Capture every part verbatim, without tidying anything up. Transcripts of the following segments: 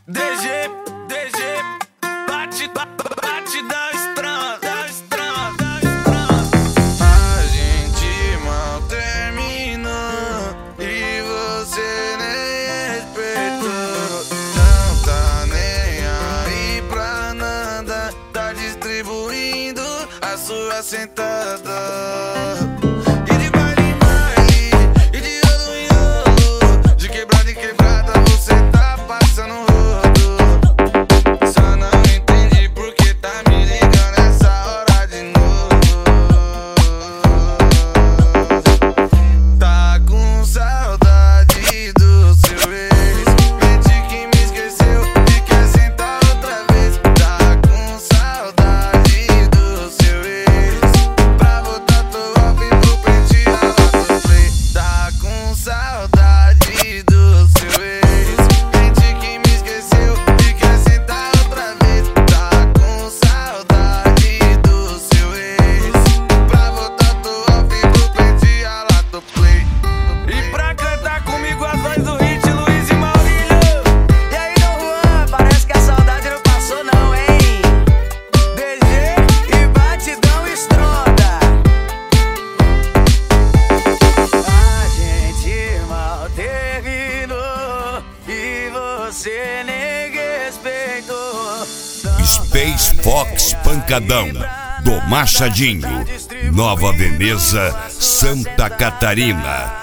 D G, D G, bate, bate da estrada, da estrada, da estrada. A gente mal terminou e você nem respeitou. Não tá nem aí pra nada, tá distribuindo a sua sentada. Você nem respeitou. Space Fox Pancadão do Machadinho, Nova Veneza, Santa Catarina.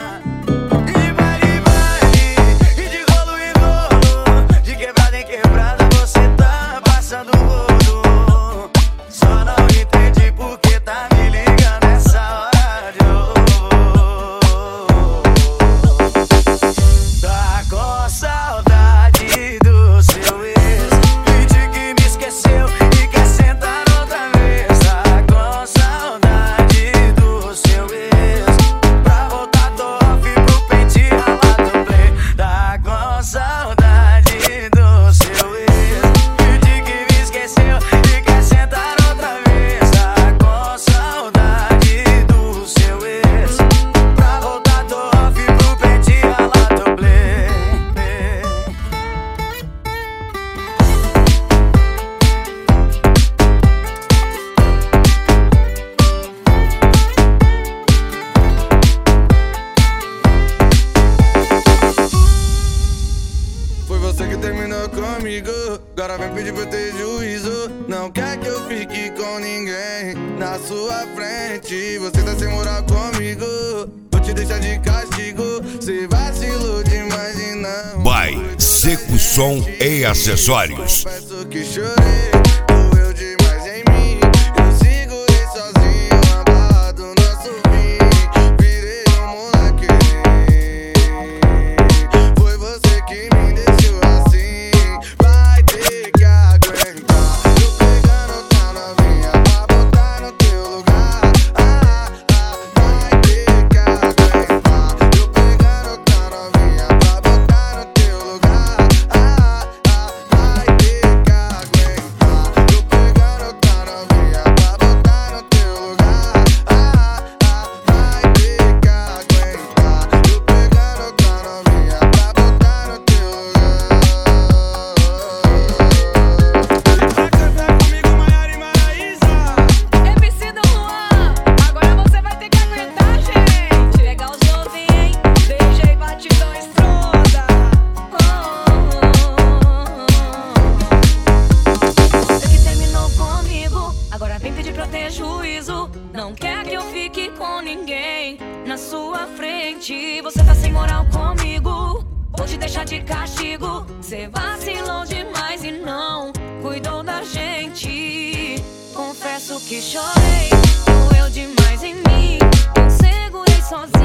Você que terminou comigo, agora vem pedir pra eu ter juízo. Não quer que eu fique com ninguém na sua frente. Você tá sem moral comigo, vou te deixar de castigo. Cê vacilou demais e não. By Seco Som e Acessórios. Confesso que chorei, doeu demais em mim. Eu segurei sozinho, abalado nosso fim. Virei um moleque, foi você que me deixou. Não quer que eu fique com ninguém na sua frente. Você tá sem moral comigo, vou te deixar de castigo. Cê vacilou demais e não cuidou da gente. Confesso que chorei, doeu demais em mim. Eu segurei sozinho.